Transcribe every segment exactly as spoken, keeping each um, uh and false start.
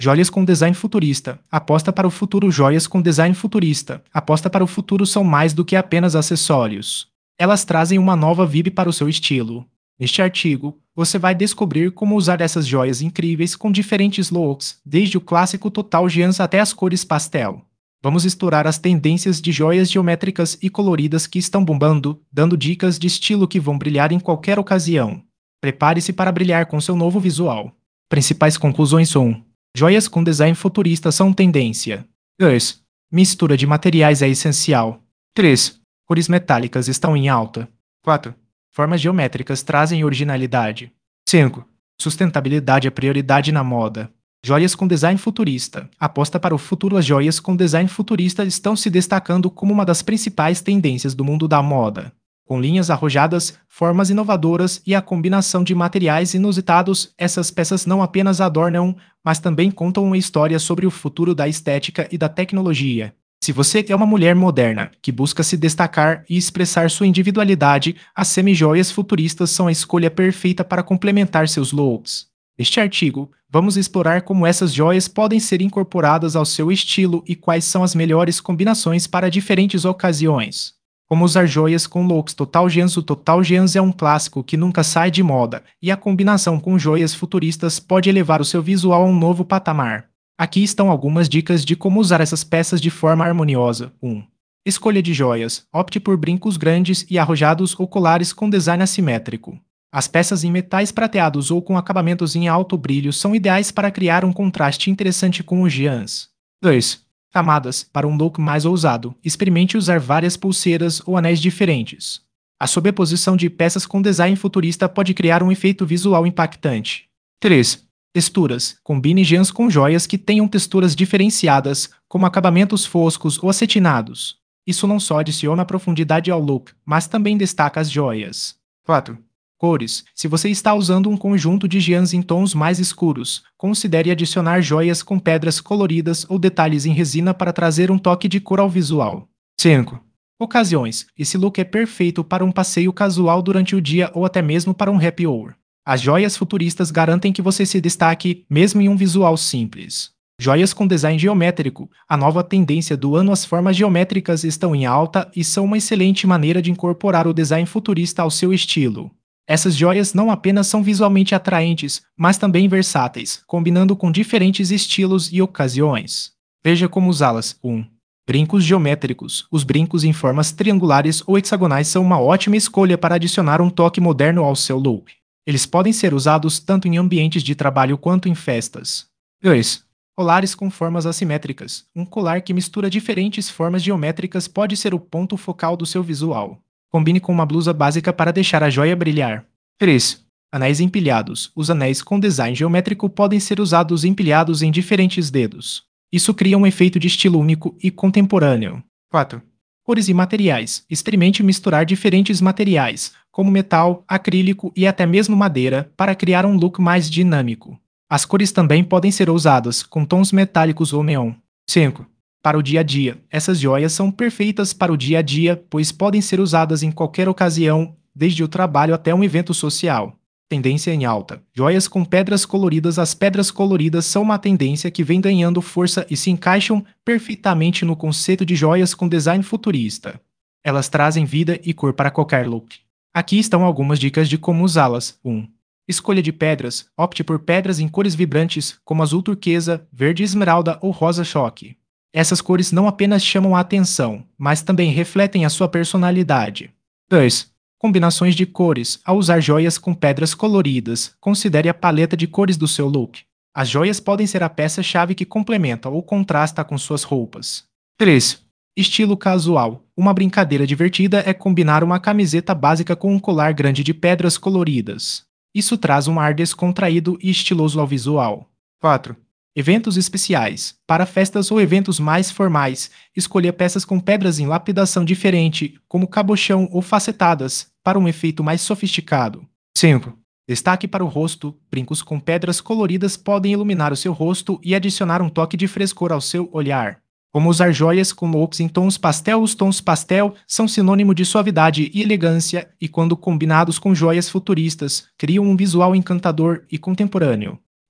Joias com design futurista. Aposta para o futuro. Joias com design futurista. Aposta para o futuro são mais do que apenas acessórios. Elas trazem uma nova vibe para o seu estilo. Neste artigo, você vai descobrir como usar essas joias incríveis com diferentes looks, desde o clássico Total Gems até as cores pastel. Vamos explorar as tendências de joias geométricas e coloridas que estão bombando, dando dicas de estilo que vão brilhar em qualquer ocasião. Prepare-se para brilhar com seu novo visual. Principais conclusões: um. Joias com design futurista são tendência. dois. Mistura de materiais é essencial. três. Cores metálicas estão em alta. quatro. Formas geométricas trazem originalidade. cinco. Sustentabilidade é prioridade na moda. Joias com design futurista. Aposta para o futuro. As joias com design futurista estão se destacando como uma das principais tendências do mundo da moda. Com linhas arrojadas, formas inovadoras e a combinação de materiais inusitados, essas peças não apenas adornam, mas também contam uma história sobre o futuro da estética e da tecnologia. Se você é uma mulher moderna, que busca se destacar e expressar sua individualidade, as semi-joias futuristas são a escolha perfeita para complementar seus looks. Neste artigo, vamos explorar como essas joias podem ser incorporadas ao seu estilo e quais são as melhores combinações para diferentes ocasiões. Como usar joias com looks Total Gems. O Total Gems é um clássico que nunca sai de moda, e a combinação com joias futuristas pode elevar o seu visual a um novo patamar. Aqui estão algumas dicas de como usar essas peças de forma harmoniosa. um. Escolha de joias. Opte por brincos grandes e arrojados ou colares com design assimétrico. As peças em metais prateados ou com acabamentos em alto brilho são ideais para criar um contraste interessante com os gems. dois. Camadas. Para um look mais ousado, experimente usar várias pulseiras ou anéis diferentes. A sobreposição de peças com design futurista pode criar um efeito visual impactante. três. Texturas. Combine gems com joias que tenham texturas diferenciadas, como acabamentos foscos ou acetinados. Isso não só adiciona profundidade ao look, mas também destaca as joias. quatro. Cores. Se você está usando um conjunto de gems em tons mais escuros, considere adicionar joias com pedras coloridas ou detalhes em resina para trazer um toque de cor ao visual. cinco. Ocasiões. Esse look é perfeito para um passeio casual durante o dia ou até mesmo para um happy hour. As joias futuristas garantem que você se destaque, mesmo em um visual simples. Joias com design geométrico. A nova tendência do ano. As formas geométricas estão em alta e são uma excelente maneira de incorporar o design futurista ao seu estilo. Essas joias não apenas são visualmente atraentes, mas também versáteis, combinando com diferentes estilos e ocasiões. Veja como usá-las. um. Brincos geométricos. Os brincos em formas triangulares ou hexagonais são uma ótima escolha para adicionar um toque moderno ao seu look. Eles podem ser usados tanto em ambientes de trabalho quanto em festas. dois. Colares com formas assimétricas. Um colar que mistura diferentes formas geométricas pode ser o ponto focal do seu visual. Combine com uma blusa básica para deixar a joia brilhar. três. Anéis empilhados. Os anéis com design geométrico podem ser usados empilhados em diferentes dedos. Isso cria um efeito de estilo único e contemporâneo. quatro. Cores e materiais. Experimente misturar diferentes materiais, como metal, acrílico e até mesmo madeira, para criar um look mais dinâmico. As cores também podem ser usadas, com tons metálicos ou neon. cinco. Para o dia a dia. Essas joias são perfeitas para o dia a dia, pois podem ser usadas em qualquer ocasião, desde o trabalho até um evento social. Tendência em alta. Joias com pedras coloridas. As pedras coloridas são uma tendência que vem ganhando força e se encaixam perfeitamente no conceito de joias com design futurista. Elas trazem vida e cor para qualquer look. Aqui estão algumas dicas de como usá-las. um. Escolha de pedras. Opte por pedras em cores vibrantes, como azul turquesa, verde esmeralda ou rosa choque. Essas cores não apenas chamam a atenção, mas também refletem a sua personalidade. dois. Combinações de cores. Ao usar joias com pedras coloridas, considere a paleta de cores do seu look. As joias podem ser a peça-chave que complementa ou contrasta com suas roupas. três. Estilo casual. Uma brincadeira divertida é combinar uma camiseta básica com um colar grande de pedras coloridas. Isso traz um ar descontraído e estiloso ao visual. quatro. Eventos especiais. Para festas ou eventos mais formais, escolha peças com pedras em lapidação diferente, como cabochão ou facetadas, para um efeito mais sofisticado. cinco. Destaque para o rosto. Brincos com pedras coloridas podem iluminar o seu rosto e adicionar um toque de frescor ao seu olhar. Como usar joias com looks em tons pastel. Os tons pastel são sinônimo de suavidade e elegância e, quando combinados com joias futuristas, criam um visual encantador e contemporâneo.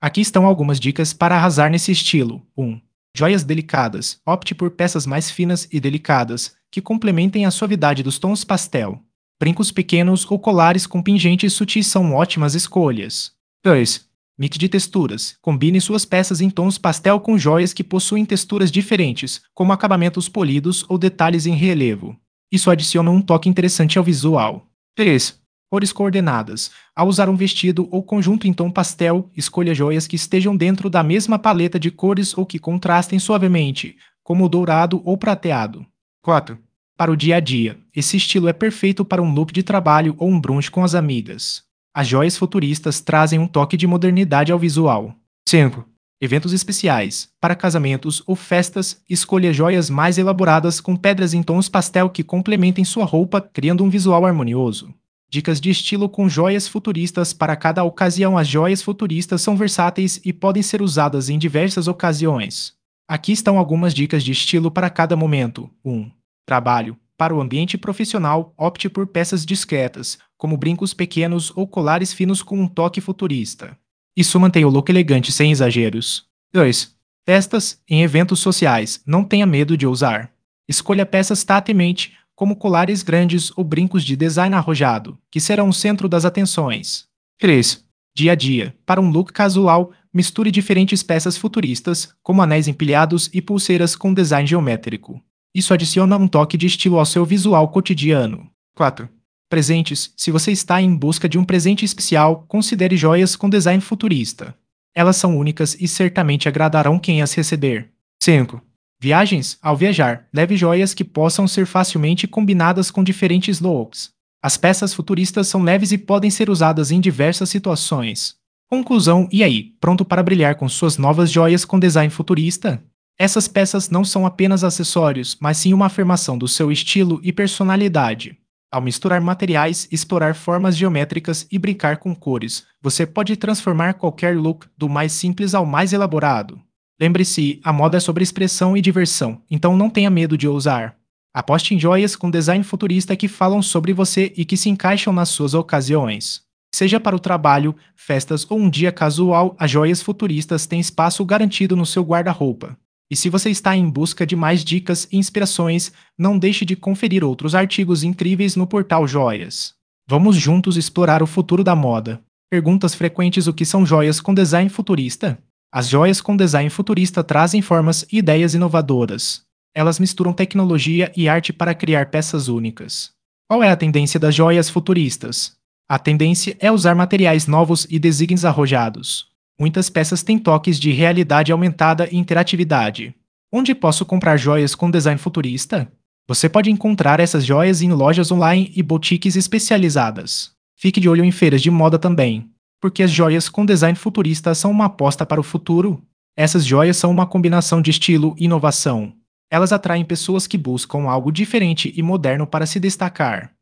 Aqui estão algumas dicas para arrasar nesse estilo. um. Joias delicadas. Opte por peças mais finas e delicadas, que complementem a suavidade dos tons pastel. Brincos pequenos ou colares com pingentes sutis são ótimas escolhas. dois. Mix de texturas. Combine suas peças em tons pastel com joias que possuem texturas diferentes, como acabamentos polidos ou detalhes em relevo. Isso adiciona um toque interessante ao visual. três. Cores coordenadas. Ao usar um vestido ou conjunto em tom pastel, escolha joias que estejam dentro da mesma paleta de cores ou que contrastem suavemente, como o dourado ou prateado. quatro. Para o dia a dia, esse estilo é perfeito para um look de trabalho ou um brunch com as amigas. As joias futuristas trazem um toque de modernidade ao visual. cinco. Eventos especiais. Para casamentos ou festas, escolha joias mais elaboradas com pedras em tons pastel que complementem sua roupa, criando um visual harmonioso. Dicas de estilo com joias futuristas para cada ocasião. As joias futuristas são versáteis e podem ser usadas em diversas ocasiões. Aqui estão algumas dicas de estilo para cada momento. um. Trabalho. Para o ambiente profissional, opte por peças discretas, como brincos pequenos ou colares finos com um toque futurista. Isso mantém o look elegante sem exageros. dois. Festas. Em eventos sociais, não tenha medo de ousar. Escolha peças tatemente, como colares grandes ou brincos de design arrojado, que serão o centro das atenções. três. Dia a dia. Para um look casual, misture diferentes peças futuristas, como anéis empilhados e pulseiras com design geométrico. Isso adiciona um toque de estilo ao seu visual cotidiano. quatro. Presentes. Se você está em busca de um presente especial, considere joias com design futurista. Elas são únicas e certamente agradarão quem as receber. cinco. Viagens. Ao viajar, leve joias que possam ser facilmente combinadas com diferentes looks. As peças futuristas são leves e podem ser usadas em diversas situações. Conclusão: e aí, pronto para brilhar com suas novas joias com design futurista? Essas peças não são apenas acessórios, mas sim uma afirmação do seu estilo e personalidade. Ao misturar materiais, explorar formas geométricas e brincar com cores, você pode transformar qualquer look do mais simples ao mais elaborado. Lembre-se, a moda é sobre expressão e diversão, então não tenha medo de ousar. Aposte em joias com design futurista que falam sobre você e que se encaixam nas suas ocasiões. Seja para o trabalho, festas ou um dia casual, as joias futuristas têm espaço garantido no seu guarda-roupa. E se você está em busca de mais dicas e inspirações, não deixe de conferir outros artigos incríveis no portal Joias. Vamos juntos explorar o futuro da moda. Perguntas frequentes: o que são joias com design futurista? As joias com design futurista trazem formas e ideias inovadoras. Elas misturam tecnologia e arte para criar peças únicas. Qual é a tendência das joias futuristas? A tendência é usar materiais novos e designs arrojados. Muitas peças têm toques de realidade aumentada e interatividade. Onde posso comprar joias com design futurista? Você pode encontrar essas joias em lojas online e boutiques especializadas. Fique de olho em feiras de moda também, porque as joias com design futurista são uma aposta para o futuro. Essas joias são uma combinação de estilo e inovação. Elas atraem pessoas que buscam algo diferente e moderno para se destacar.